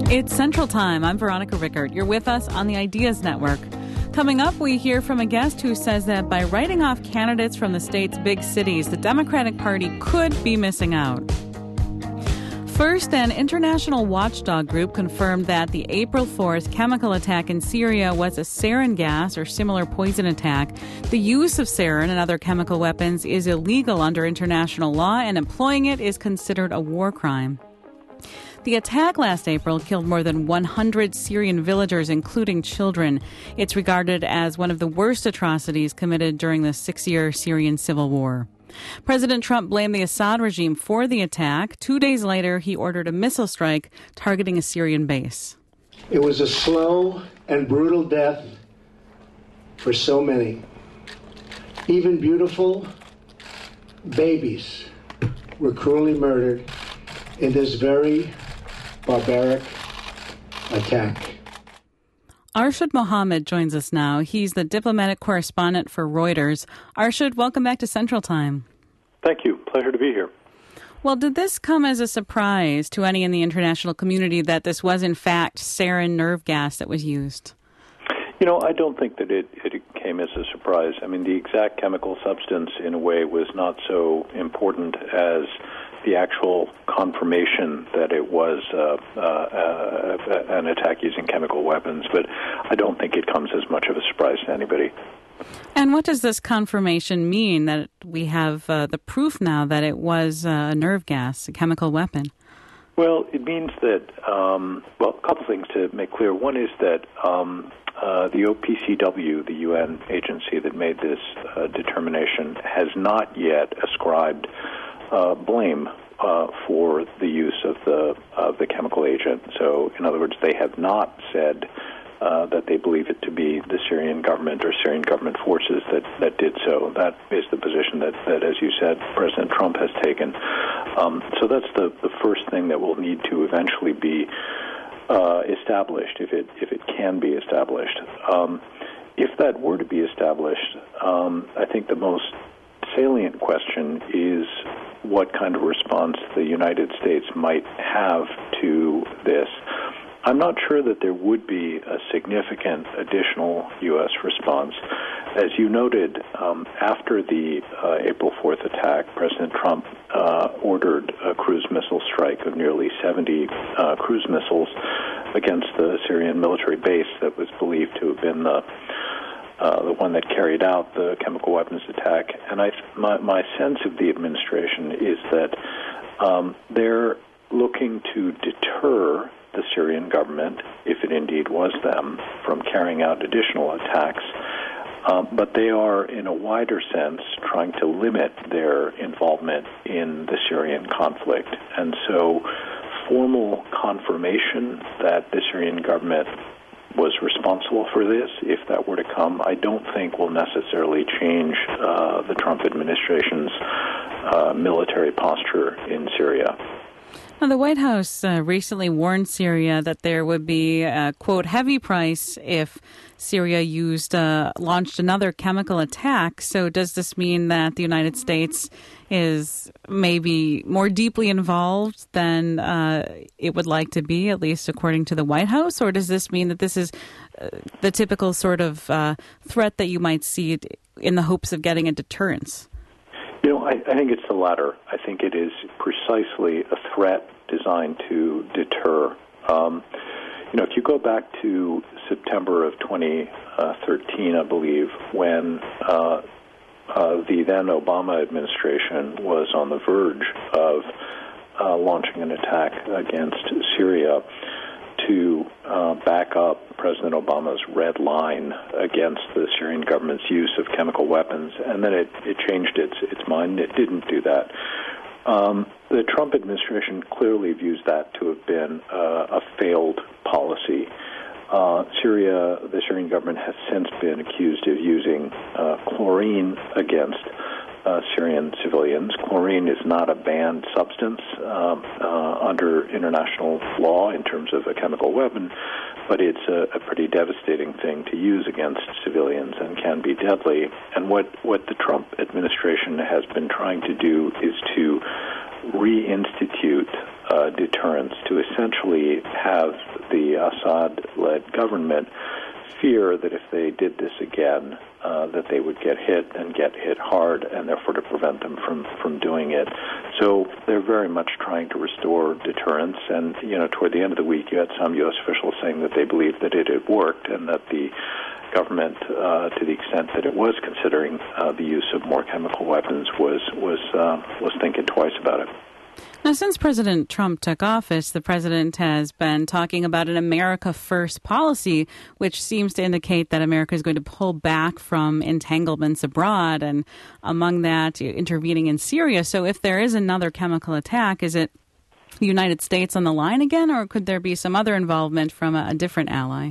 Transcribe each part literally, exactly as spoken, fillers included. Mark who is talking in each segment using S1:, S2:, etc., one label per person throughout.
S1: It's Central Time. I'm Veronica Rickert. You're with us on the Ideas Network. Coming up, we hear from a guest who says that by writing off candidates from the state's big cities, the Democratic Party could be missing out. First, an international watchdog group confirmed that the April fourth chemical attack in Syria was a sarin gas or similar poison attack. The use of sarin and other chemical weapons is illegal under international law, and employing it is considered a war crime. The attack last April killed more than one hundred Syrian villagers, including children. It's regarded as one of the worst atrocities committed during the six-year Syrian civil war. President Trump blamed the Assad regime for the attack. Two days later, he ordered a missile strike targeting a Syrian base.
S2: It was a slow and brutal death for so many. Even beautiful babies were cruelly murdered in this very barbaric attack.
S1: Arshad Mohammed joins us now. He's the diplomatic correspondent for Reuters. Arshad, welcome back to Central Time.
S3: Thank you. Pleasure to be here.
S1: Well, did this come as a surprise to any in the international community that this was, in fact, sarin nerve gas that was used?
S3: You know, I don't think that it, it came as a surprise. I mean, the exact chemical substance, in a way, was not so important as the actual confirmation that it was uh, uh, uh, an attack using chemical weapons, but I don't think it comes as much of a surprise to anybody.
S1: And what does this confirmation mean, that we have uh, the proof now that it was uh, a nerve gas, a chemical weapon?
S3: Well, it means that, um, well, a couple things to make clear. One is that um, uh, the O P C W, the U N agency that made this uh, determination, has not yet ascribed Uh, blame uh, for the use of the of the chemical agent. So, in other words, they have not said uh, that they believe it to be the Syrian government or Syrian government forces that, that did so. That is the position that, that, as you said, President Trump has taken. Um, so that's the, the first thing that will need to eventually be uh, established, if it if it can be established. Um, if that were to be established, um, I think the most salient question is what kind of response the United States might have to this. I'm not sure that there would be a significant additional U S response. As you noted, um, after the uh, April fourth attack, President Trump uh, ordered a cruise missile strike of nearly seventy uh, cruise missiles against the Syrian military base that was believed to have been the Uh, the one that carried out the chemical weapons attack. And I, my, my sense of the administration is that um, they're looking to deter the Syrian government, if it indeed was them, from carrying out additional attacks. Um, but they are, in a wider sense, trying to limit their involvement in the Syrian conflict. And so formal confirmation that the Syrian government was responsible for this, if that were to come, I don't think will necessarily change uh, the Trump administration's uh, military posture in Syria.
S1: Now, the White House uh, recently warned Syria that there would be a, quote, heavy price if Syria used, uh, launched another chemical attack. So does this mean that the United States is maybe more deeply involved than uh, it would like to be, at least according to the White House? Or does this mean that this is uh, the typical sort of uh, threat that you might see in the hopes of getting a deterrence?
S3: You know, I, I think it's the latter. I think it is precisely a threat designed to deter. Um, you know, if you go back to September of twenty thirteen, I believe, when uh, uh, the then Obama administration was on the verge of uh, launching an attack against Syria to uh, back up President Obama's red line against the Syrian government's use of chemical weapons, and then it, it changed its its mind. It didn't do that. Um, the Trump administration clearly views that to have been uh, a failed policy. Uh, Syria, the Syrian government has since been accused of using uh, chlorine against uh, Syrian civilians. Chlorine is not a banned substance um, uh, under international law in terms of a chemical weapon, but it's a, a pretty devastating thing to use against civilians and can be deadly. And what, what the Trump administration has been trying to do is to reinstitute uh, deterrence, to essentially have the Assad-led government fear that if they did this again, uh, that they would get hit and get hit hard, and therefore to prevent them from, from doing it. So they're very much trying to restore deterrence. And, you know, toward the end of the week, you had some U S officials saying that they believed that it had worked and that the government, uh, to the extent that it was considering uh, the use of more chemical weapons, was was uh, was thinking twice about it.
S1: Now, since President Trump took office, the president has been talking about an America First policy, which seems to indicate that America is going to pull back from entanglements abroad, and among that, intervening in Syria. So if there is another chemical attack, is it the United States on the line again, or could there be some other involvement from a, a different ally?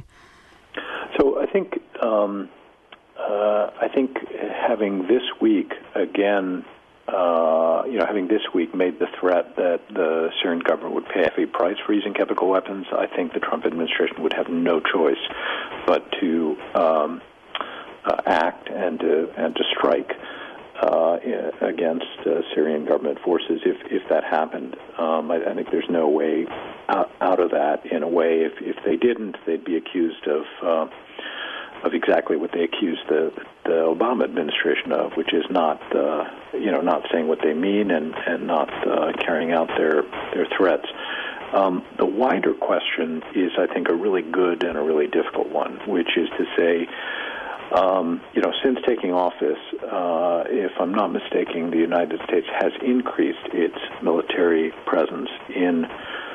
S3: So I think um, uh, I think having this week again. Uh, you know, having this week made the threat that the Syrian government would pay a heavy price for using chemical weapons, I think the Trump administration would have no choice but to um, uh, act and to and to strike uh, against uh, Syrian government forces if, if that happened. Um, I, I think there's no way out, out of that. In a way, if if they didn't, they'd be accused of. Uh, of exactly what they accused the, the Obama administration of, which is not, uh, you know, not saying what they mean and, and not uh, carrying out their, their threats. Um, the wider question is, I think, a really good and a really difficult one, which is to say, um, you know, since taking office, uh, if I'm not mistaken, the United States has increased its military presence in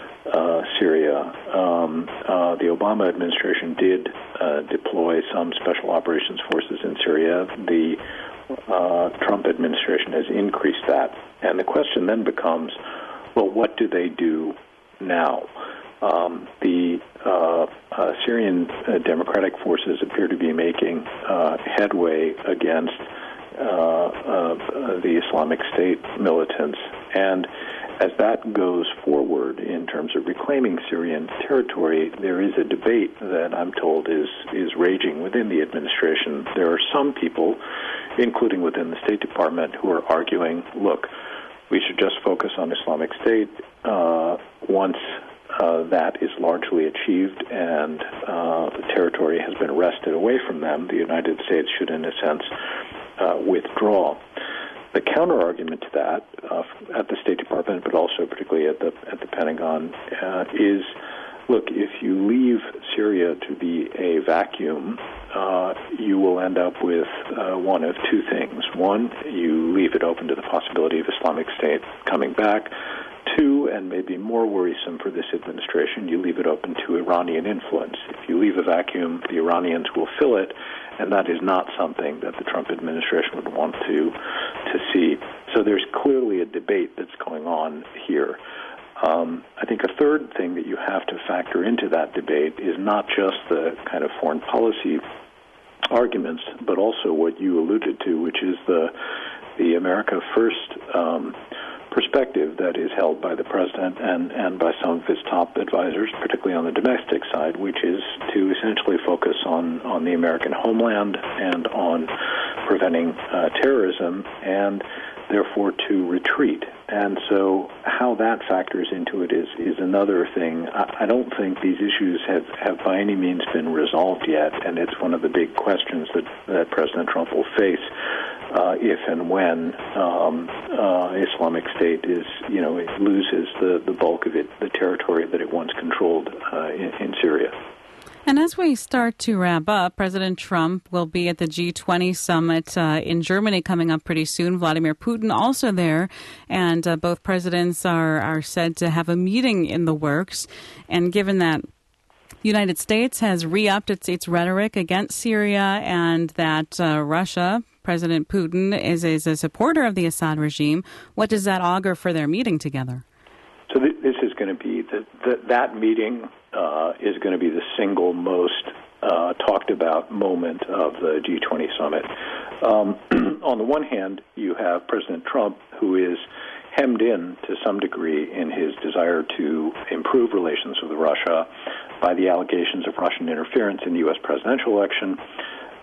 S3: Uh, Syria. Um, uh, the Obama administration did uh, deploy some special operations forces in Syria. The uh, Trump administration has increased that. And the question then becomes, well, what do they do now? Um, the uh, uh, Syrian uh, Democratic forces appear to be making uh, headway against uh, uh, the Islamic State militants. And as that goes forward in terms of reclaiming Syrian territory, there is a debate that I'm told is, is raging within the administration. There are some people, including within the State Department, who are arguing, look, we should just focus on Islamic State. Uh, once uh, that is largely achieved and uh, the territory has been wrested away from them, the United States should, in a sense, uh, withdraw. The counter-argument to that uh, at the State Department, but also particularly at the at the Pentagon, uh, is, look, if you leave Syria to be a vacuum, uh, you will end up with uh, one of two things. One, you leave it open to the possibility of Islamic State coming back. Two, and maybe more worrisome for this administration, you leave it open to Iranian influence. If you leave a vacuum, the Iranians will fill it, and that is not something that the Trump administration would want to to see. So there's clearly a debate that's going on here. Um, I think a third thing that you have to factor into that debate is not just the kind of foreign policy arguments, but also what you alluded to, which is the the America First um, perspective that is held by the president and, and by some of his top advisors, particularly on the domestic side, which is to essentially focus on, on the American homeland and on preventing uh, terrorism and therefore to retreat. And so how that factors into it is, is another thing. I, I don't think these issues have, have by any means been resolved yet, and it's one of the big questions that, that President Trump will face uh, if and when um, uh, Islamic State is, you know, it loses the, the bulk of it, the territory that it once controlled uh, in, in Syria.
S1: And as we start to wrap up, President Trump will be at the G twenty summit uh, in Germany coming up pretty soon. Vladimir Putin also there, and uh, both presidents are, are said to have a meeting in the works. And given that the United States has re-upped its, its rhetoric against Syria and that uh, Russia, President Putin, is, is a supporter of the Assad regime, what does that augur for their meeting together?
S3: So th- this is going to be, the, the, that meeting uh, is going to be the single most uh, talked about moment of the G twenty summit. Um, on the one hand, you have President Trump, who is hemmed in to some degree in his desire to improve relations with Russia by the allegations of Russian interference in the U S presidential election.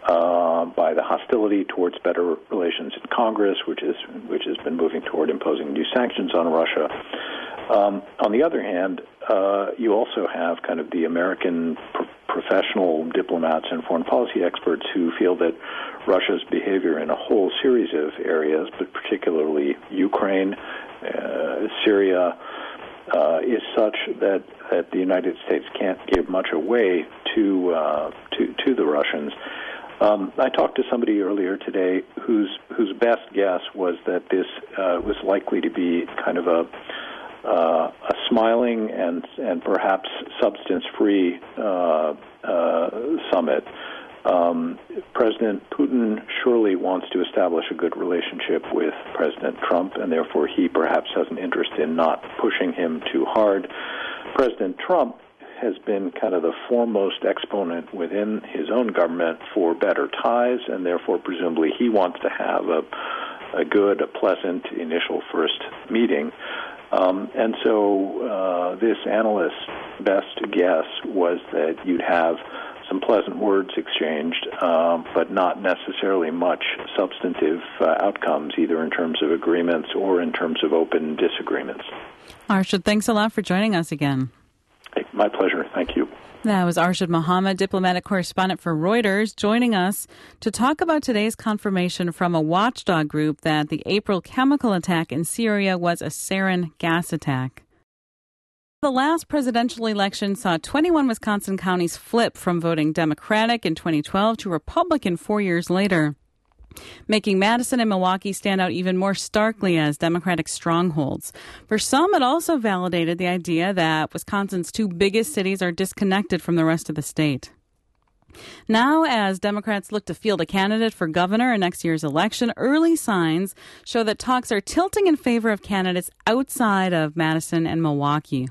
S3: uh, by the hostility towards better relations in Congress, which is which has been moving toward imposing new sanctions on Russia. Um, on the other hand, uh, you also have kind of the American pro- professional diplomats and foreign policy experts who feel that Russia's behavior in a whole series of areas, but particularly Ukraine, uh, Syria, uh, is such that, that the United States can't give much away to uh, to, to the Russians. Um, I talked to somebody earlier today whose whose best guess was that this uh, was likely to be kind of a Uh, a smiling and and perhaps substance-free uh, uh, summit. Um, President Putin surely wants to establish a good relationship with President Trump, and therefore he perhaps has an interest in not pushing him too hard. President Trump has been kind of the foremost exponent within his own government for better ties, and therefore presumably he wants to have a, a good, a pleasant initial first meeting. Um, and so uh, this analyst's best guess was that you'd have some pleasant words exchanged, um, but not necessarily much substantive uh, outcomes, either in terms of agreements or in terms of open disagreements.
S1: Arshad, thanks a lot for joining us again.
S3: Hey, my pleasure. Thank you.
S1: That was Arshad Mohammed, diplomatic correspondent for Reuters, joining us to talk about today's confirmation from a watchdog group that the April chemical attack in Syria was a sarin gas attack. The last presidential election saw twenty-one Wisconsin counties flip from voting Democratic in twenty twelve to Republican four years later, making Madison and Milwaukee stand out even more starkly as Democratic strongholds. For some, it also validated the idea that Wisconsin's two biggest cities are disconnected from the rest of the state. Now, as Democrats look to field a candidate for governor in next year's election, early signs show that talks are tilting in favor of candidates outside of Madison and Milwaukee.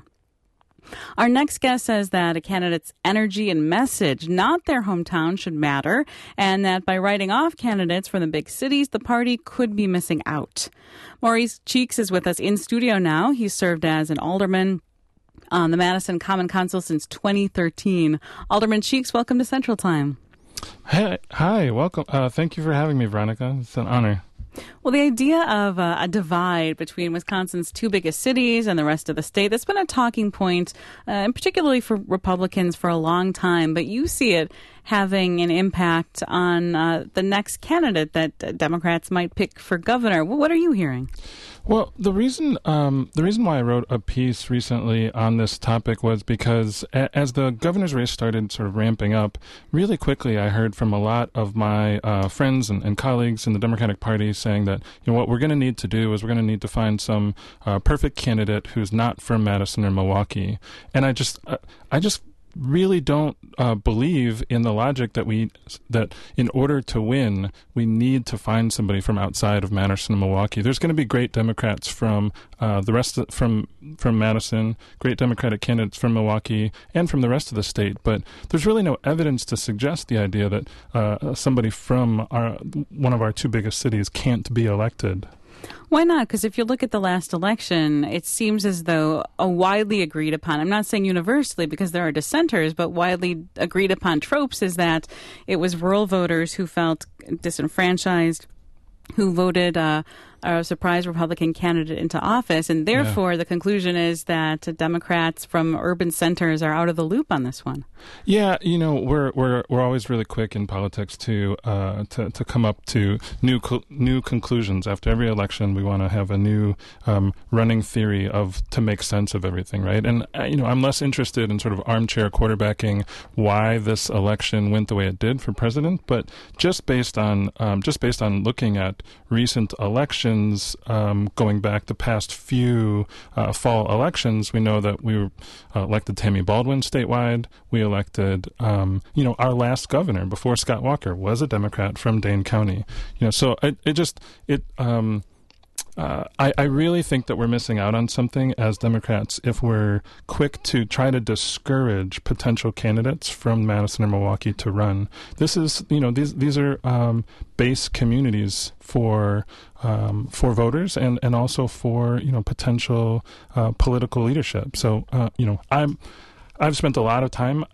S1: Our next guest says that a candidate's energy and message, not their hometown, should matter, and that by writing off candidates from the big cities, the party could be missing out. Maurice Cheeks is with us in studio now. He's served as an alderman on the Madison Common Council since twenty thirteen. Alderman Cheeks, welcome to Central Time.
S4: Hey, hi, welcome. Uh, thank you for having me, Veronica. It's an honor.
S1: Well, the idea of uh, a divide between Wisconsin's two biggest cities and the rest of the state, that's been a talking point, uh, and particularly for Republicans for a long time. But you see it having an impact on uh, the next candidate that uh, Democrats might pick for governor. What are you hearing?
S4: Well, the reason um, the reason why I wrote a piece recently on this topic was because a- as the governor's race started sort of ramping up, really quickly I heard from a lot of my uh, friends and, and colleagues in the Democratic Party saying that, you know, what we're going to need to do is we're going to need to find some uh, perfect candidate who's not from Madison or Milwaukee. And I just uh, I just really don't uh, believe in the logic that we that in order to win we need to find somebody from outside of Madison and Milwaukee. There's going to be great Democrats from uh, the rest of, from from Madison, great Democratic candidates from Milwaukee and from the rest of the state, but there's really no evidence to suggest the idea that uh, somebody from our one of our two biggest cities can't be elected.
S1: Why not? Because if you look at the last election, it seems as though a widely agreed upon, I'm not saying universally because there are dissenters, but widely agreed upon tropes is that it was rural voters who felt disenfranchised, who voted uh, a surprise Republican candidate into office. And therefore, yeah. the conclusion is that Democrats from urban centers are out of the loop on this one.
S4: Yeah, you know, we're we're we're always really quick in politics to uh, to to come up to new co- new conclusions. After every election, we want to have a new um, running theory of to make sense of everything, right? And uh, you know, I'm less interested in sort of armchair quarterbacking why this election went the way it did for president, but just based on um, just based on looking at recent elections, um, going back the past few uh, fall elections, we know that we uh, elected Tammy Baldwin statewide. We elected, um, you know, our last governor before Scott Walker was a Democrat from Dane County. You know, so it, it just it. Um, Uh, I, I really think that we're missing out on something as Democrats if we're quick to try to discourage potential candidates from Madison or Milwaukee to run. This is, you know, these these are um, base communities for um, for voters and, and also for, you know, potential uh, political leadership. So, uh, you know, I'm I've spent a lot of time out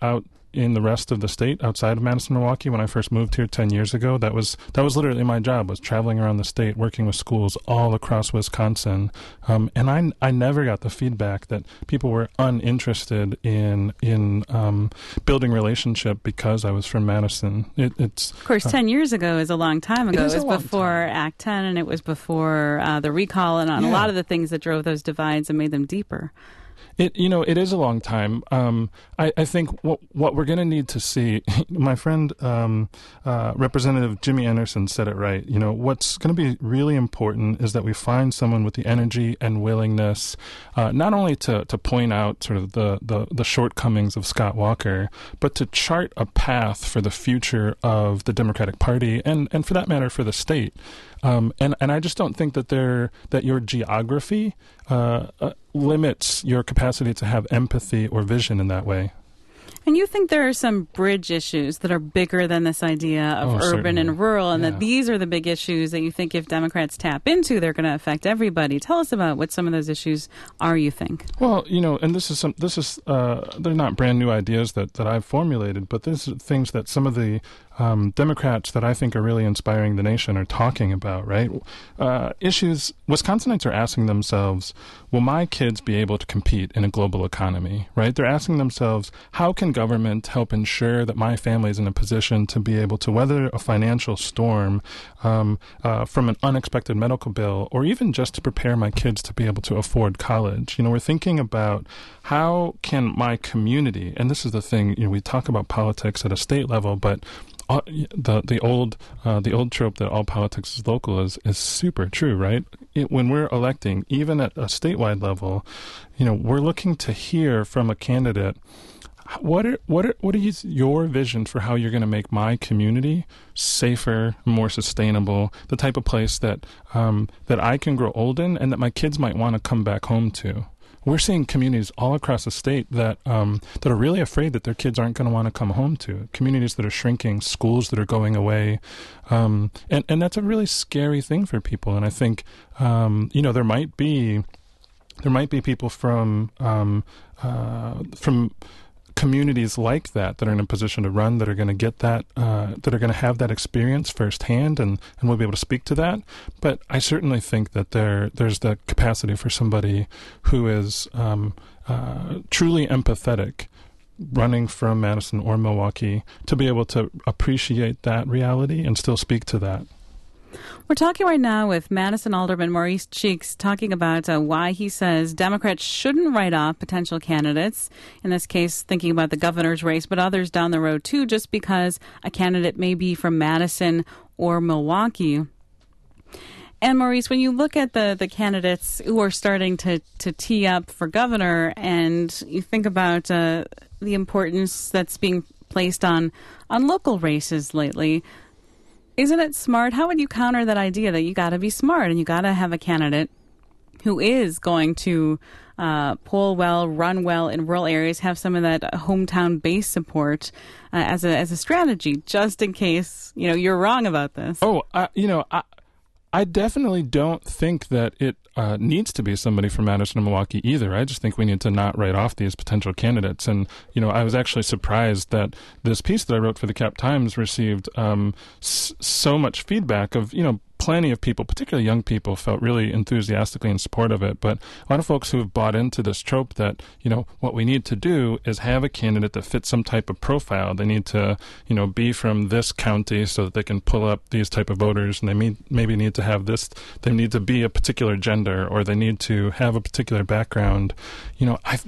S4: in the rest of the state outside of Madison, Milwaukee. When I first moved here ten years ago, that was that was literally my job, was traveling around the state, working with schools all across Wisconsin. Um, and I, I never got the feedback that people were uninterested in in um, building relationship because I was from Madison. It, it's
S1: Of course, uh, ten years ago is a long time ago.
S4: It,
S1: it was before time. Act ten, and it was before uh, the recall and on yeah. a lot of the things that drove those divides and made them deeper.
S4: It you know it is a long time. Um, I, I think what what we're going to need to see. My friend um, uh, Representative Jimmy Anderson said it right. You know what's going to be really important is that we find someone with the energy and willingness, uh, not only to, to point out sort of the, the, the shortcomings of Scott Walker, but to chart a path for the future of the Democratic Party and, and for that matter for the state. Um, and, and I just don't think that there that your geography uh, uh, limits your capacity to have empathy or vision in that way.
S1: And you think there are some bridge issues that are bigger than this idea of
S4: oh,
S1: urban
S4: certainly.
S1: and rural, and
S4: yeah.
S1: that these are the big issues that you think if Democrats tap into, they're going to affect everybody. Tell us about what some of those issues are, you think.
S4: Well, you know, and this is some, this is uh, they're not brand new ideas that, that I've formulated, but these are things that some of the Um, Democrats that I think are really inspiring the nation are talking about, right? Uh, issues, Wisconsinites are asking themselves, will my kids be able to compete in a global economy, right? They're asking themselves, how can government help ensure that my family is in a position to be able to weather a financial storm um, uh, from an unexpected medical bill, or even just to prepare my kids to be able to afford college? You know, we're thinking about how can my community, and this is the thing, you know, we talk about politics at a state level, but Uh, the the old uh, the old trope that all politics is local is is super true, right? It, when we're electing, even at a statewide level, you know, we're looking to hear from a candidate. What are what are what is your vision for how you're going to make my community safer, more sustainable, the type of place that um, that I can grow old in, and that my kids might want to come back home to? We're seeing communities all across the state that um, that are really afraid that their kids aren't going to want to come home to. Communities that are shrinking, schools that are going away, um, and and that's a really scary thing for people. And I think um, you know there might be there might be people from um, uh, from. communities like that that are in a position to run, that are going to get that, uh, that are going to have that experience firsthand, and, and will be able to speak to that. But I certainly think that there there's the capacity for somebody who is um, uh, truly empathetic, running from Madison or Milwaukee, to be able to appreciate that reality and still speak to that.
S1: We're talking right now with Madison Alderman Maurice Cheeks, talking about uh, why he says Democrats shouldn't write off potential candidates, in this case thinking about the governor's race, but others down the road too, just because a candidate may be from Madison or Milwaukee. And Maurice, when you look at the, the candidates who are starting to, to tee up for governor, and you think about uh, the importance that's being placed on, on local races lately, isn't it smart? How would you counter that idea that you got to be smart and you got to have a candidate who is going to uh, poll well, run well in rural areas, have some of that hometown base support uh, as a as a strategy, just in case you know you're wrong about this?
S4: Oh, uh, you know, I I definitely don't think that it uh, needs to be somebody from Madison or Milwaukee either. I just think we need to not write off these potential candidates. And, you know, I was actually surprised that this piece that I wrote for the Cap Times received um, s- so much feedback of, you know, plenty of people, particularly young people, felt really enthusiastically in support of it. But a lot of folks who have bought into this trope that, you know, what we need to do is have a candidate that fits some type of profile. They need to, you know, be from this county so that they can pull up these type of voters, and they may, maybe need to have this, they need to be a particular gender, or they need to have a particular background. You know, I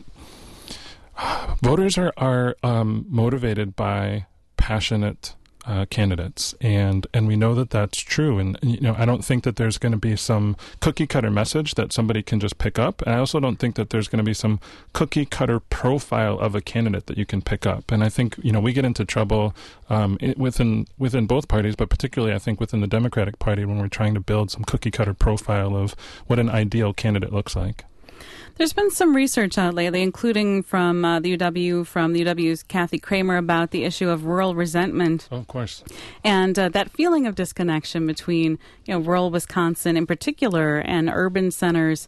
S4: voters are, are um, motivated by passionate Uh, candidates, and and we know that that's true. And you know, I don't think that there's going to be some cookie cutter message that somebody can just pick up, and I also don't think that there's going to be some cookie cutter profile of a candidate that you can pick up. And I think you know we get into trouble um, it, within within both parties, but particularly I think within the Democratic Party when we're trying to build some cookie cutter profile of what an ideal candidate looks like.
S1: There's been some research out lately, including from uh, the U W, from the U W's Kathy Kramer, about the issue of rural resentment.
S4: Oh, of course.
S1: And uh, that feeling of disconnection between, you know, rural Wisconsin in particular and urban centers.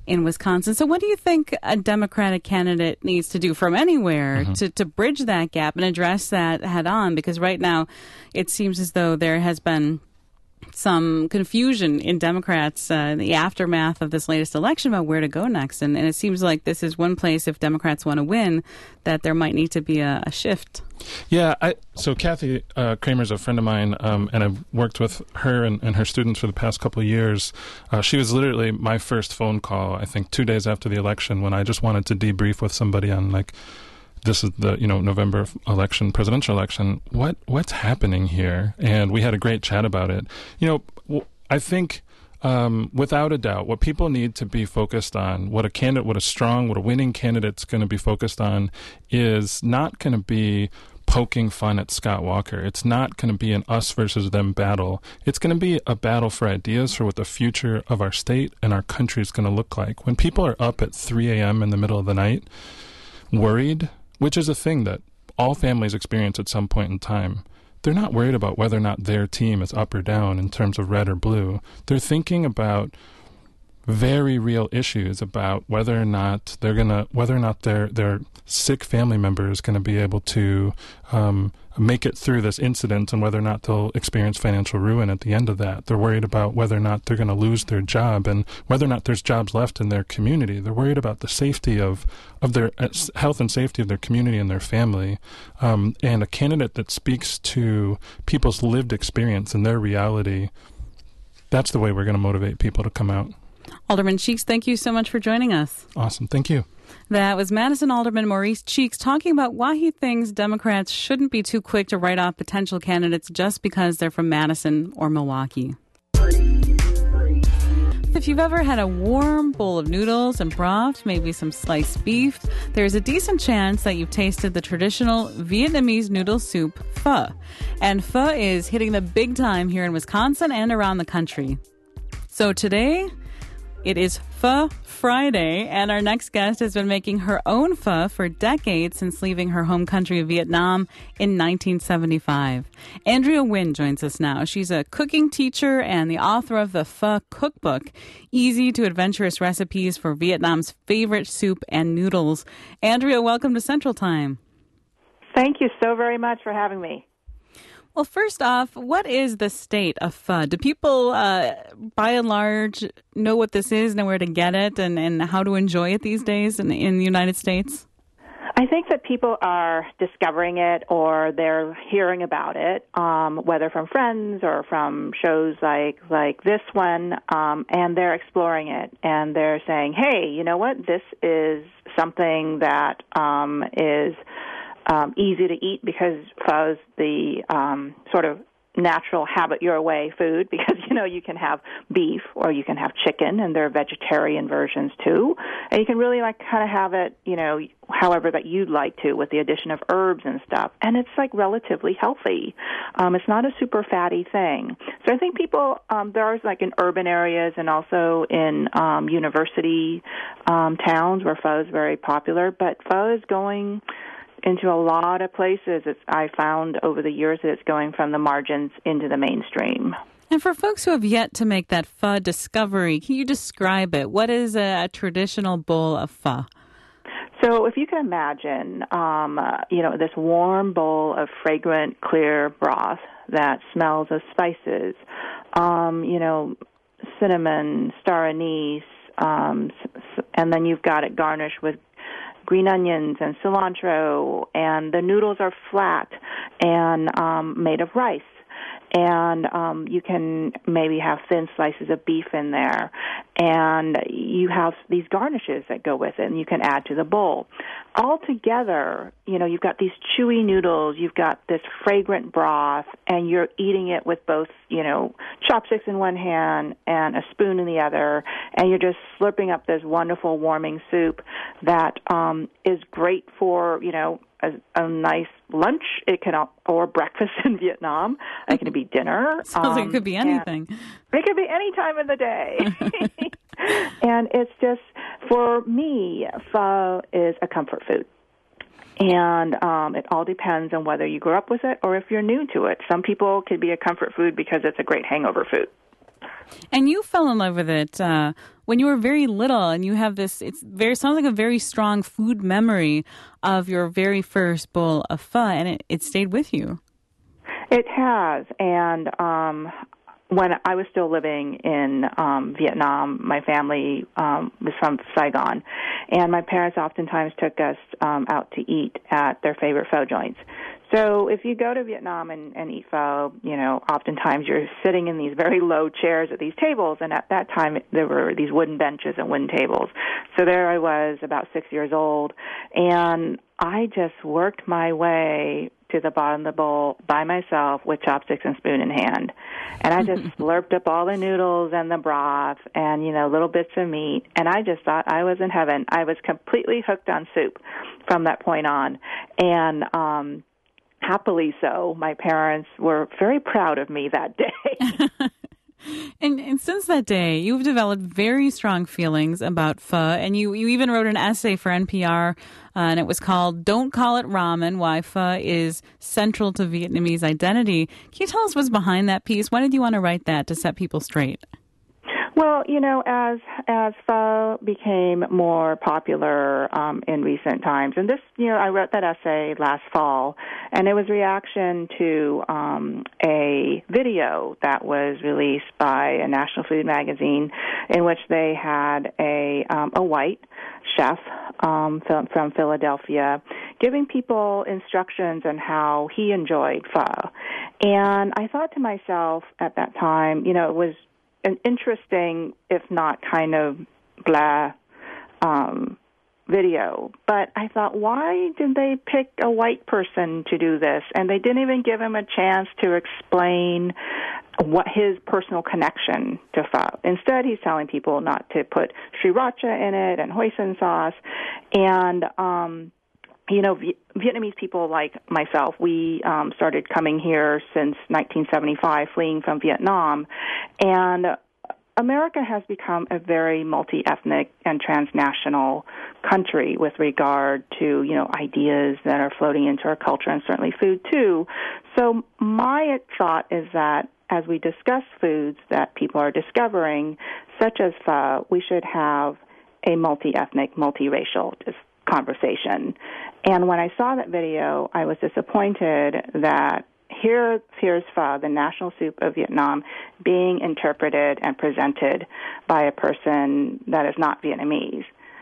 S1: in Wisconsin. So what do you think a Democratic candidate needs to do from anywhere mm-hmm. to, to bridge that gap and address that head on? Because right now it seems as though there has been some confusion in Democrats uh, in the aftermath of this latest election about where to go next. And, and it seems like this is one place, if Democrats want to win, that there might need to be a, a shift.
S4: Yeah, I, so Kathy uh, Kramer's a friend of mine, um, and I've worked with her and, and her students for the past couple of years. Uh, she was literally my first phone call, I think, two days after the election when I just wanted to debrief with somebody on, like, this is the, you know, November election, presidential election. What what's happening here? And we had a great chat about it. You know, I think um, without a doubt, what people need to be focused on, what a candidate, what a strong, what a winning candidate's going to be focused on, is not going to be poking fun at Scott Walker. It's not going to be an us versus them battle. It's going to be a battle for ideas for what the future of our state and our country is going to look like. When people are up at three a.m. in the middle of the night, worried, which is a thing that all families experience at some point in time. They're not worried about whether or not their team is up or down in terms of red or blue. They're thinking about very real issues about whether or not they're gonna, whether or not their their sick family member is going to be able to um, make it through this incident, and whether or not they'll experience financial ruin at the end of that. They're worried about whether or not they're going to lose their job, and whether or not there's jobs left in their community. They're worried about the safety of of their uh, health and safety of their community and their family. Um, and a candidate that speaks to people's lived experience and their reality, that's the way we're going to motivate people to come out.
S1: Alderman Cheeks, thank you so much for joining us.
S4: Awesome. Thank you.
S1: That was Madison Alderman Maurice Cheeks talking about why he thinks Democrats shouldn't be too quick to write off potential candidates just because they're from Madison or Milwaukee. If you've ever had a warm bowl of noodles and broth, maybe some sliced beef, there's a decent chance that you've tasted the traditional Vietnamese noodle soup, pho. And pho is hitting the big time here in Wisconsin and around the country. So today, it is Pho Friday, and our next guest has been making her own pho for decades since leaving her home country of Vietnam in nineteen seventy-five. Andrea Nguyen joins us now. She's a cooking teacher and the author of the Pho Cookbook, Easy to Adventurous Recipes for Vietnam's Favorite Soup and Noodles. Andrea, welcome to Central Time.
S5: Thank you so very much for having me.
S1: Well, first off, what is the state of pho? Do people, uh, by and large, know what this is, know where to get it, and, and how to enjoy it these days in, in the United States?
S5: I think that people are discovering it, or they're hearing about it, um, whether from friends or from shows like like this one, um, and they're exploring it, and they're saying, hey, you know what, this is something that um, is Um, easy to eat, because pho is the um, sort of natural habit your way food, because, you know, you can have beef or you can have chicken, and there are vegetarian versions too. And you can really, like, kind of have it, you know, however that you'd like to, with the addition of herbs and stuff. And it's, like, relatively healthy. Um, it's not a super fatty thing. So I think people, um, there are, like, in urban areas and also in um, university um, towns where pho is very popular. But pho is going into a lot of places. It's, I found over the years that it's going from the margins into the mainstream.
S1: And for folks who have yet to make that pho discovery, can you describe it? What is a, a traditional bowl of pho?
S5: So if you can imagine, um, uh, you know, this warm bowl of fragrant, clear broth that smells of spices, um, you know, cinnamon, star anise, um, and then you've got it garnished with green onions and cilantro, and the noodles are flat and um, made of rice. And um, you can maybe have thin slices of beef in there. And you have these garnishes that go with it, and you can add to the bowl. All together, you know, you've got these chewy noodles, you've got this fragrant broth, and you're eating it with both, you know, chopsticks in one hand and a spoon in the other, and you're just slurping up this wonderful warming soup that um, is great for, you know, A, a nice lunch. It can, or breakfast in Vietnam. It can be dinner.
S1: Sounds um, like it could be anything.
S5: It could be any time of the day. And it's just, for me, pho is a comfort food. And um, it all depends on whether you grew up with it or if you're new to it. Some people could be a comfort food because it's a great hangover food.
S1: And you fell in love with it uh, when you were very little, and you have this, it's very sounds like a very strong food memory of your very first bowl of pho, and it, it stayed with you.
S5: It has, and um, when I was still living in um, Vietnam, my family um, was from Saigon, and my parents oftentimes took us um, out to eat at their favorite pho joints. So if you go to Vietnam and, and eat pho, you know, oftentimes you're sitting in these very low chairs at these tables, and at that time there were these wooden benches and wooden tables. So there I was, about six years old, and I just worked my way to the bottom of the bowl by myself with chopsticks and spoon in hand. And I just slurped up all the noodles and the broth and, you know, little bits of meat. And I just thought I was in heaven. I was completely hooked on soup from that point on. And, um, happily so, my parents were very proud of me that day.
S1: And, and since that day, you've developed very strong feelings about pho, and you, you even wrote an essay for N P R, uh, and it was called Don't Call It Ramen, Why Pho is Central to Vietnamese Identity. Can you tell us what's behind that piece? Why did you want to write that to set people straight?
S5: Well, you know, as as pho became more popular um, in recent times, and this, you know, I wrote that essay last fall, and it was reaction to um, a video that was released by a national food magazine, in which they had a um, a white chef um, from, from Philadelphia giving people instructions on how he enjoyed pho, and I thought to myself at that time, you know, it was an interesting, if not kind of blah, um, video. But I thought, why did they pick a white person to do this? And they didn't even give him a chance to explain what his personal connection to pho. Instead, he's telling people not to put sriracha in it and hoisin sauce. And, um, you know, Vietnamese people like myself, we um, started coming here since nineteen seventy-five, fleeing from Vietnam. And America has become a very multi-ethnic and transnational country with regard to, you know, ideas that are floating into our culture, and certainly food too. So my thought is that as we discuss foods that people are discovering, such as pho, we should have a multi-ethnic, multiracial conversation. And when I saw that video, I was disappointed that here, here's pho, the national soup of Vietnam, being interpreted and presented by a person that is not Vietnamese.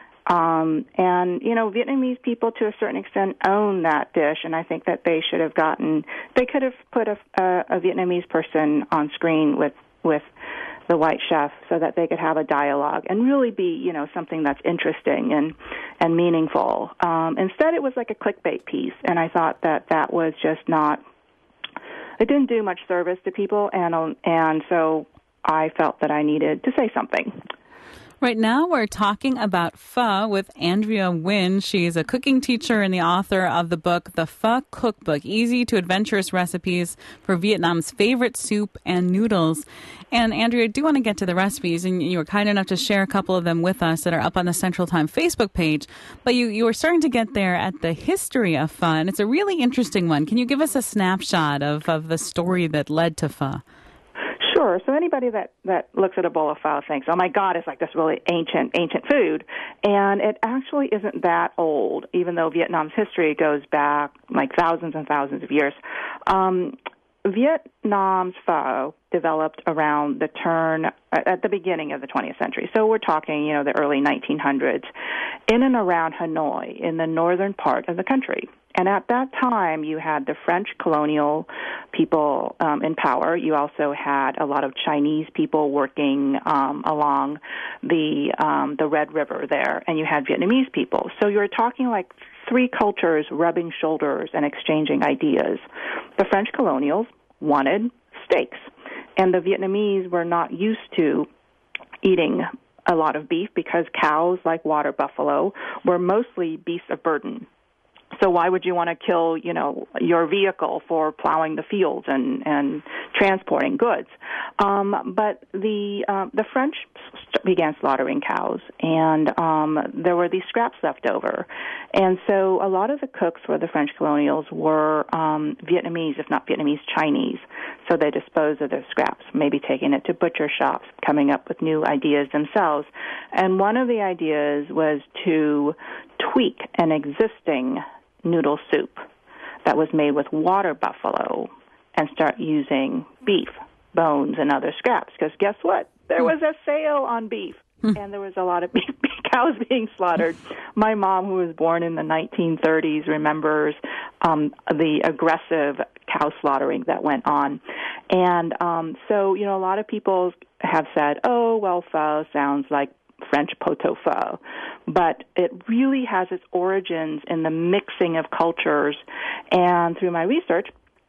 S5: Um, and, you know, Vietnamese people, to a certain extent, own that dish, and I think that they should have gotten, they could have put a, a, a Vietnamese person on screen with, with the white chef so that they could have a dialogue and really be, you know, something that's interesting and, and meaningful. Um, instead, it was like a clickbait piece, and I thought that that was just not, it didn't do much service to people, and um, and so I felt that I needed to say something.
S1: Right now, we're talking about pho with Andrea Nguyen. She's a cooking teacher and the author of the book, The Pho Cookbook, Easy to Adventurous Recipes for Vietnam's Favorite Soup and Noodles. And Andrea, I do want to get to the recipes, and you were kind enough to share a couple of them with us that are up on the Central Time Facebook page. But you, you were starting to get there at the history of pho, and it's a really interesting one. Can you give us a snapshot of, of the story that led to pho?
S5: Sure. So anybody that, that looks at a bowl of pho thinks, oh, my God, it's like this really ancient, ancient food. And it actually isn't that old, even though Vietnam's history goes back like thousands and thousands of years. Um, Vietnam's pho developed around the turn, at the beginning of the twentieth century. So we're talking, you know, the early nineteen hundreds, in and around Hanoi, in the northern part of the country. And at that time, you had the French colonial people um, in power. You also had a lot of Chinese people working um, along the um, the Red River there, and you had Vietnamese people. So you were talking like three cultures rubbing shoulders and exchanging ideas. The French colonials wanted steaks, and the Vietnamese were not used to eating a lot of beef because cows, like water buffalo, were mostly beasts of burden. So why would you want to kill, you know, your vehicle for plowing the fields and, and transporting goods? Um, but the uh, the French began slaughtering cows, and um, there were these scraps left over. And so a lot of the cooks for the French colonials were um, Vietnamese, if not Vietnamese, Chinese. So they dispose of their scraps, maybe taking it to butcher shops, coming up with new ideas themselves. And one of the ideas was to tweak an existing noodle soup that was made with water buffalo and start using beef, bones, and other scraps. Because guess what? There was a sale on beef, and there was a lot of beef, cows being slaughtered. My mom, who was born in the nineteen thirties, remembers um, the aggressive cow slaughtering that went on. And um, so, you know, a lot of people have said, oh, well, pho sounds like French pot-au-feu. But it really has its origins in the mixing of cultures. And through my research,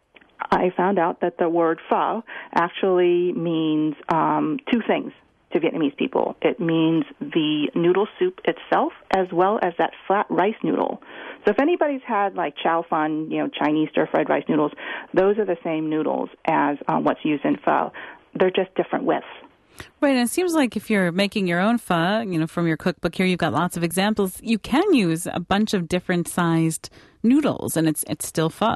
S5: I found out that the word pho actually means um, two things to Vietnamese people. It means the noodle soup itself as well as that flat rice noodle. So if anybody's had like chow fun, you know, Chinese stir-fried rice noodles, those are the same noodles as um, what's used in pho. They're just different widths.
S1: Right, and it seems like if you're making your own pho, you know, from your cookbook here, you've got lots of examples. You can use a bunch of different sized noodles, and it's it's still pho.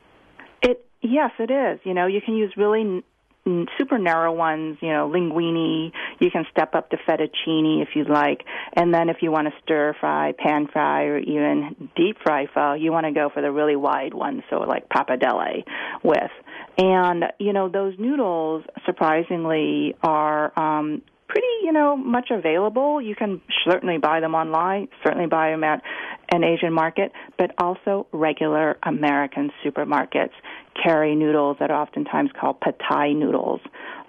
S5: It yes, it is. You know, you can use really n- super narrow ones. You know, linguine. You can step up to fettuccine if you'd like, and then if you want to stir fry, pan fry, or even deep fry pho, you want to go for the really wide ones. So like pappardelle with. And, you know, those noodles, surprisingly, are um, pretty, you know, much available. You can certainly buy them online, certainly buy them at an Asian market, but also regular American supermarkets carry noodles that are oftentimes called pad thai noodles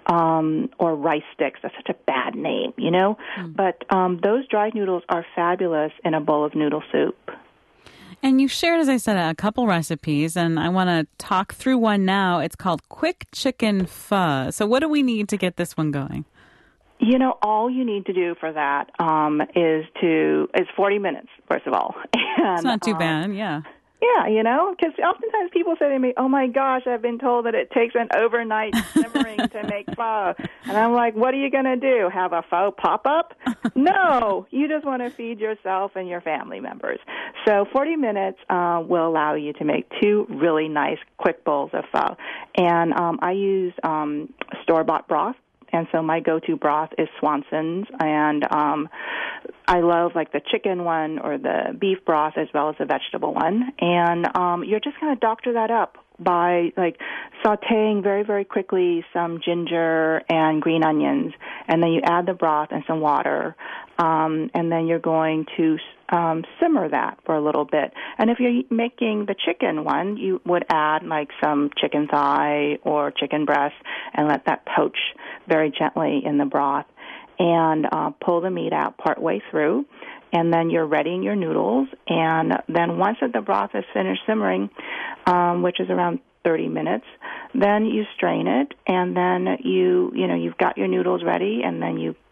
S5: um, or rice sticks. That's such a bad name, you know. Mm. But um, those dried noodles are fabulous in a bowl of noodle soup.
S1: And you shared, as I said, a couple recipes, and I want to talk through one now. It's called Quick Chicken Pho. So what do we need to get this one going?
S5: You know, all you need to do for that um, is to is forty minutes, first of all. And,
S1: it's not too
S5: um,
S1: bad, yeah.
S5: Yeah, you know, because oftentimes people say to me, oh, my gosh, I've been told that it takes an overnight simmering to make pho. And I'm like, what are you going to do, have a pho pop-up? No, you just want to feed yourself and your family members. So forty minutes uh, will allow you to make two really nice, quick bowls of pho. And um, I use um, store-bought broth. And so my go-to broth is Swanson's, and um, I love like the chicken one or the beef broth as well as the vegetable one. And um, you're just going to doctor that up by like sautéing very, very quickly some ginger and green onions, and then you add the broth and some water, um, and then you're going to um, simmer that for a little bit. And if you're making the chicken one, you would add like some chicken thigh or chicken breast and let that poach very gently in the broth, and uh, pull the meat out partway through. And then you're readying your noodles, and then once the broth is finished simmering, um, which is around thirty minutes, then you strain it, and then you, you know, you've got your noodles ready, and then you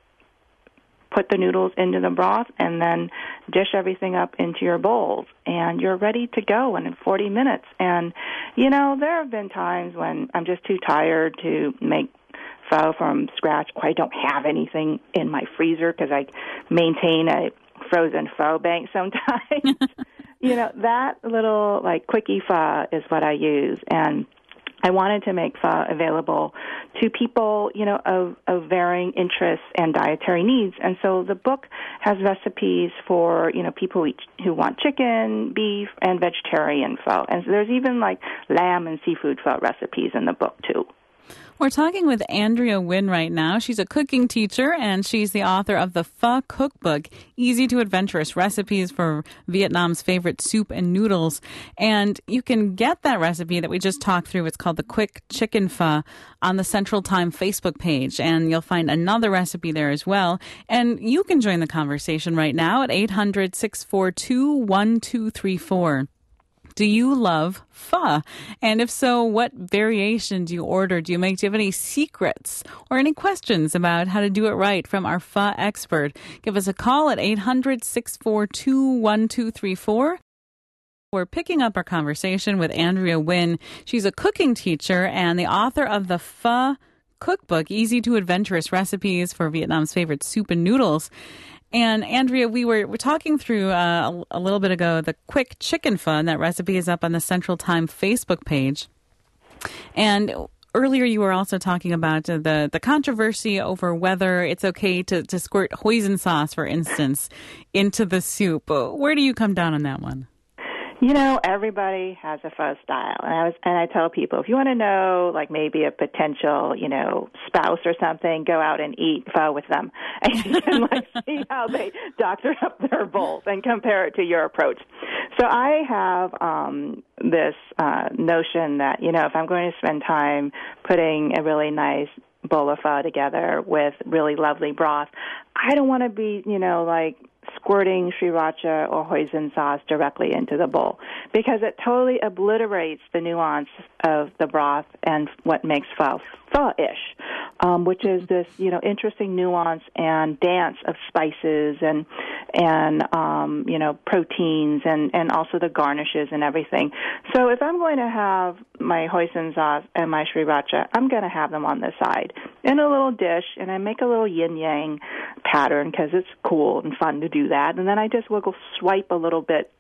S5: put the noodles into the broth, and then dish everything up into your bowls, and you're ready to go in forty minutes. And, you know, there have been times when I'm just too tired to make pho from scratch, or I don't have anything in my freezer because I maintain a frozen pho bank sometimes. You know, that little, like, quickie pho is what I use. And I wanted to make pho available to people, you know, of, of varying interests and dietary needs. And so the book has recipes for, you know, people who, eat, who want chicken, beef, and vegetarian pho. And so there's even, like, lamb and seafood pho recipes in the book, too.
S1: We're talking with Andrea Nguyen right now. She's a cooking teacher, and she's the author of the Pho Cookbook, Easy to Adventurous Recipes for Vietnam's Favorite Soup and Noodles. And you can get that recipe that we just talked through. It's called the Quick Chicken Pho on the Central Time Facebook page, and you'll find another recipe there as well. And you can join the conversation right now at eight hundred, six four two, one two three four. Do you love pho? And if so, what variation do you order? Do you make? Do you have any secrets or any questions about how to do it right from our pho expert? Give us a call at eight hundred, six four two, one two three four. We're picking up our conversation with Andrea Nguyen. She's a cooking teacher and the author of the Pho Cookbook, Easy to Adventurous Recipes for Vietnam's Favorite Soup and Noodles. And Andrea, we were, we're talking through uh, a, a little bit ago the Quick Chicken Pho, and that recipe is up on the Central Time Facebook page. And earlier you were also talking about uh, the, the controversy over whether it's okay to, to squirt hoisin sauce, for instance, into the soup. Where do you come down on that one?
S5: You know, everybody has a pho style, and I was, and I tell people, if you want to know, like maybe a potential, you know, spouse or something, go out and eat pho with them, and you can like see how they doctor up their bowls and compare it to your approach. So I have um, this uh, notion that, you know, if I'm going to spend time putting a really nice bowl of pho together with really lovely broth, I don't want to be, you know, like squirting sriracha or hoisin sauce directly into the bowl, because it totally obliterates the nuance of the broth and what makes pho pho-ish, um, which is this, you know, interesting nuance and dance of spices and and um, you know, proteins and and also the garnishes and everything. So if I'm going to have my hoisin sauce and my sriracha, I'm going to have them on the side in a little dish, and I make a little yin-yang pattern because it's cool and fun to do that. And then I just will go swipe a little bit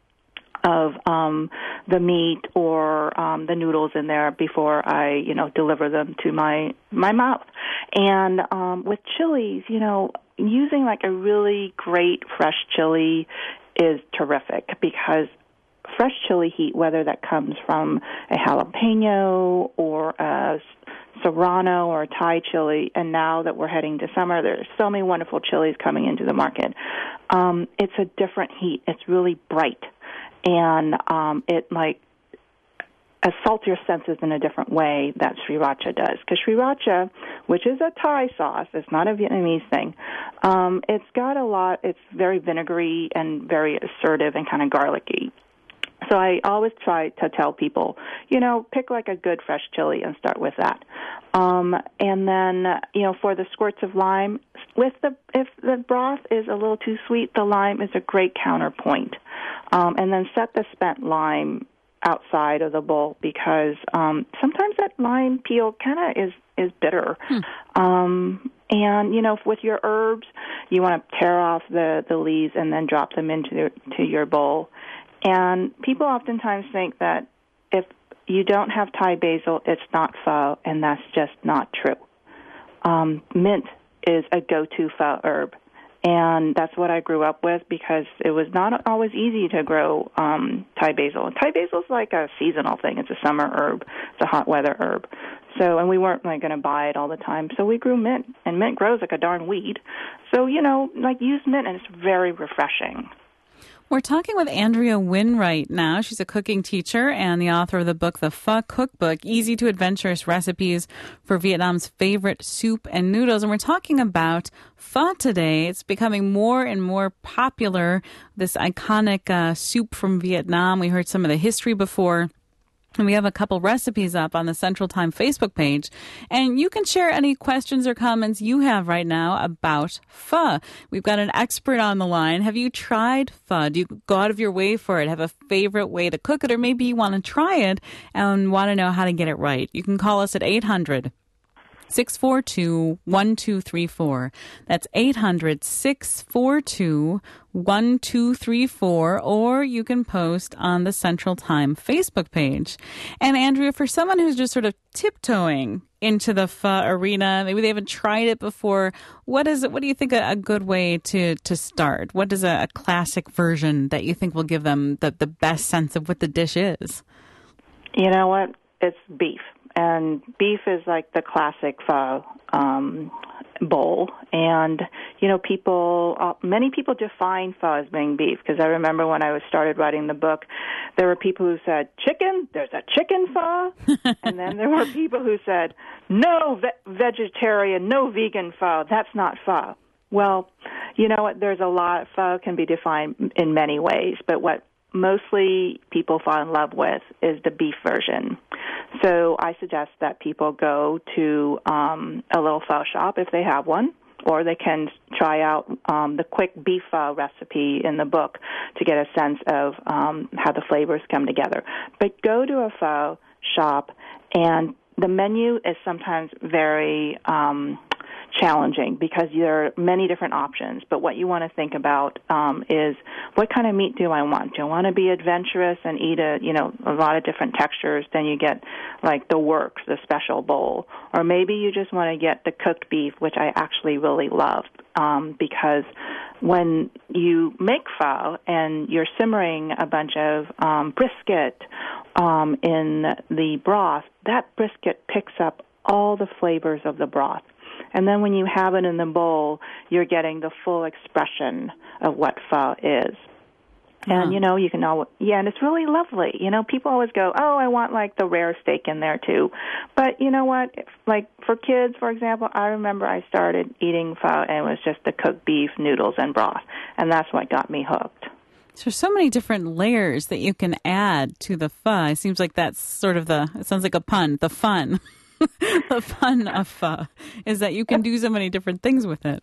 S5: of um, the meat or um, the noodles in there before I, you know, deliver them to my my mouth. And um, with chilies, you know, using like a really great fresh chili is terrific, because fresh chili heat, whether that comes from a jalapeno or a serrano or a Thai chili, and now that we're heading to summer, there's so many wonderful chilies coming into the market. Um, it's a different heat. It's really bright, and um, it like assaults your senses in a different way that sriracha does. Because sriracha, which is a Thai sauce, it's not a Vietnamese thing, um, it's got a lot, it's very vinegary and very assertive and kind of garlicky. So I always try to tell people, you know, pick like a good fresh chili and start with that. Um, and then, you know, for the squirts of lime, with the if the broth is a little too sweet, the lime is a great counterpoint. Um, and then set the spent lime outside of the bowl, because um, sometimes that lime peel kind of is, is bitter. Hmm. Um, and, you know, with your herbs, you want to tear off the, the leaves and then drop them into the, to your bowl. And people oftentimes think that if you don't have Thai basil, it's not pho, and that's just not true. Um, mint is a go-to pho herb, and that's what I grew up with, because it was not always easy to grow um, Thai basil. Thai basil is like a seasonal thing. It's a summer herb. It's a hot weather herb. So, and we weren't like going to buy it all the time. So we grew mint, and mint grows like a darn weed. So, you know, like use mint, and it's very refreshing.
S1: We're talking with Andrea Winwright now. She's a cooking teacher and the author of the book, The Pho Cookbook, Easy to Adventurous Recipes for Vietnam's Favorite Soup and Noodles. And we're talking about pho today. It's becoming more and more popular, this iconic uh, soup from Vietnam. We heard some of the history before. And we have a couple recipes up on the Central Time Facebook page. And you can share any questions or comments you have right now about pho. We've got an expert on the line. Have you tried pho? Do you go out of your way for it? Have a favorite way to cook it? Or maybe you want to try it and want to know how to get it right. You can call us at eight hundred, six four two, one two three four. That's eight hundred, six four two, one two three four, or you can post on the Central Time Facebook page. And Andrea, for someone who's just sort of tiptoeing into the pho arena, maybe they haven't tried it before, what is it? What do you think a, a good way to, to start? What is a, a classic version that you think will give them the, the best sense of what the dish is?
S5: You know what? It's beef. And beef is like the classic pho um, bowl. And, you know, people, uh, many people define pho as being beef, because I remember when I was started writing the book, there were people who said, chicken, there's a chicken pho. And then there were people who said, no ve- vegetarian, no vegan pho, that's not pho. Well, you know what, there's a lot, pho can be defined in many ways, but what mostly people fall in love with is the beef version. So I suggest that people go to um, a little pho shop if they have one, or they can try out um, the quick beef pho recipe in the book to get a sense of um, how the flavors come together. But go to a pho shop, and the menu is sometimes very um, challenging because there are many different options. But what you want to think about um, is what kind of meat do I want? Do I want to be adventurous and eat a you know a lot of different textures? Then you get like the works, the special bowl, or maybe you just want to get the cooked beef, which I actually really love um, because when you make pho and you're simmering a bunch of um, brisket um, in the broth, that brisket picks up all the flavors of the broth. And then when you have it in the bowl, you're getting the full expression of what pho is. And,
S1: Uh-huh.
S5: you know, you can all, yeah, and it's really lovely. You know, people always go, oh, I want, like, the rare steak in there, too. But you know what? If, like, for kids, for example, I remember I started eating pho, and it was just the cooked beef, noodles, and broth. And that's what got me hooked.
S1: So there's so many different layers that you can add to the pho. It seems like that's sort of the, it sounds like a pun, the fun. The fun of pho is that you can do so many different things with it.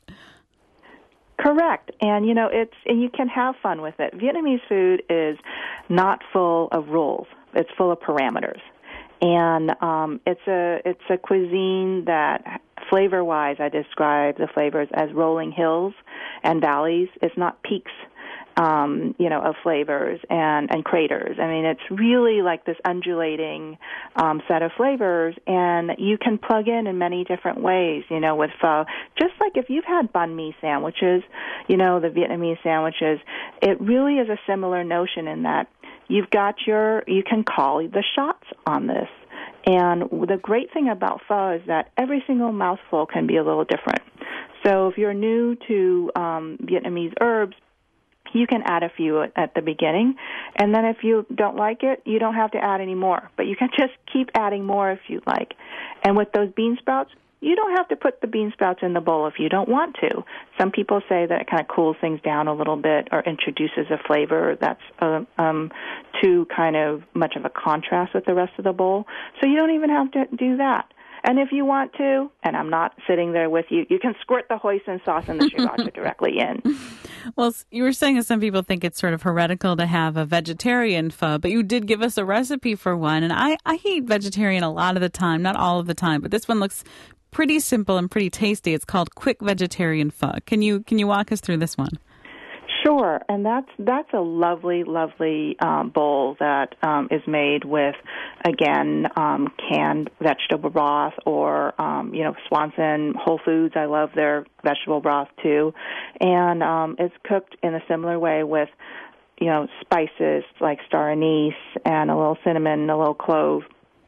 S5: Correct. And, you know, it's and you can have fun with it. Vietnamese food is not full of rules. It's full of parameters. And um, it's a it's a cuisine that, flavor-wise, I describe the flavors as rolling hills and valleys. It's not peaks, um, you know, of flavors and, and craters. I mean, it's really like this undulating um, set of flavors, and you can plug in in many different ways, you know, with pho. Just like if you've had banh mi sandwiches, you know, the Vietnamese sandwiches, it really is a similar notion in that you've got your, you can call the shots on this. And the great thing about pho is that every single mouthful can be a little different. So if you're new to um, Vietnamese herbs, you can add a few at the beginning, and then if you don't like it, you don't have to add any more. But you can just keep adding more if you like. And with those bean sprouts, you don't have to put the bean sprouts in the bowl if you don't want to. Some people say that it kind of cools things down a little bit or introduces a flavor that's uh, um, too kind of much of a contrast with the rest of the bowl. So you don't even have to do that. And if you want to, and I'm not sitting there with you, you can squirt the hoisin sauce and the sriracha directly in.
S1: Well, you were saying that some people think it's sort of heretical to have a vegetarian pho, but you did give us a recipe for one. And I, I eat vegetarian a lot of the time, not all of the time, but this one looks pretty simple and pretty tasty. It's called Quick Vegetarian Pho. Can you can you walk us through this one?
S5: Sure, and that's that's a lovely, lovely um, bowl that um, is made with, again, um, canned vegetable broth or, um, you know, Swanson Whole Foods. I love their vegetable broth, too. And um, it's cooked in a similar way with, you know, spices like star anise and a little cinnamon, a little clove.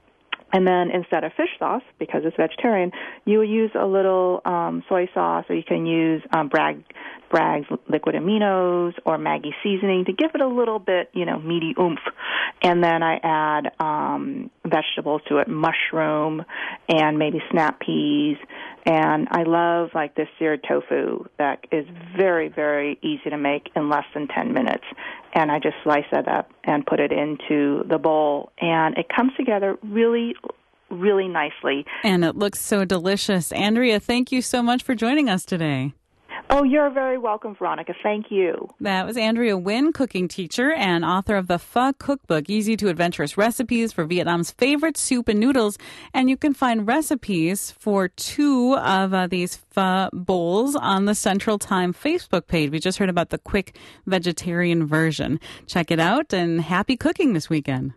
S5: And then instead of fish sauce, because it's vegetarian, you would use a little um, soy sauce, or you can use um, Bragg, Bragg's liquid aminos or Maggi seasoning to give it a little bit, you know, meaty oomph. And then I add um, vegetables to it, mushroom and maybe snap peas. And I love, like, this seared tofu that is very, very easy to make in less than ten minutes. And I just slice it up and put it into the bowl. And it comes together really, really nicely.
S1: And it looks so delicious. Andrea, thank you so much for joining us today.
S5: Oh, you're very welcome, Veronica. Thank you.
S1: That was Andrea Nguyen, cooking teacher and author of the Pho Cookbook, Easy to Adventurous Recipes for Vietnam's Favorite Soup and Noodles. And you can find recipes for two of uh, these pho bowls on the Central Time Facebook page. We just heard about the quick vegetarian version. Check it out, and happy cooking this weekend.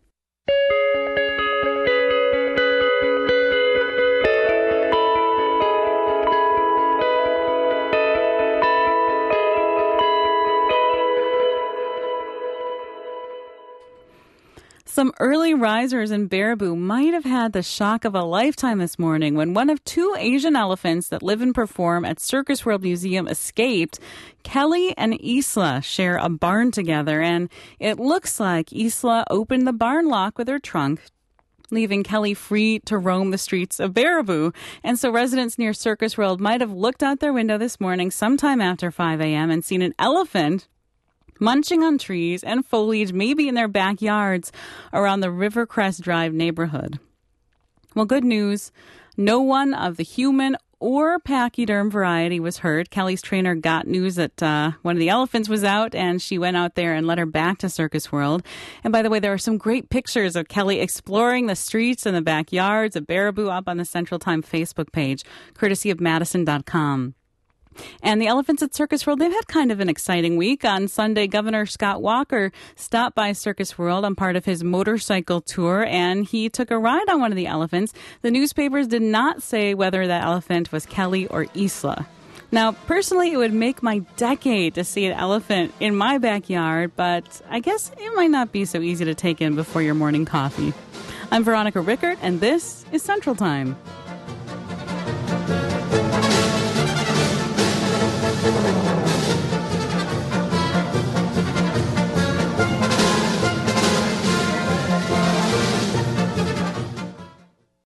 S1: Some early risers in Baraboo might have had the shock of a lifetime this morning when one of two Asian elephants that live and perform at Circus World Museum escaped. Kelly and Isla share a barn together, and it looks like Isla opened the barn lock with her trunk, leaving Kelly free to roam the streets of Baraboo. And so residents near Circus World might have looked out their window this morning sometime after five a.m. and seen an elephant munching on trees and foliage, maybe in their backyards around the Rivercrest Drive neighborhood. Well, good news. No one of the human or pachyderm variety was heard. Kelly's trainer got news that uh, one of the elephants was out, and she went out there and led her back to Circus World. And by the way, there are some great pictures of Kelly exploring the streets and the backyards of Baraboo up on the Central Time Facebook page, courtesy of Madison dot com. And the elephants at Circus World, they've had kind of an exciting week. On Sunday, Governor Scott Walker stopped by Circus World on part of his motorcycle tour, and he took a ride on one of the elephants. The newspapers did not say whether that elephant was Kelly or Isla. Now, personally, it would make my decade to see an elephant in my backyard, but I guess it might not be so easy to take in before your morning coffee. I'm Veronica Rickert, and this is Central Time.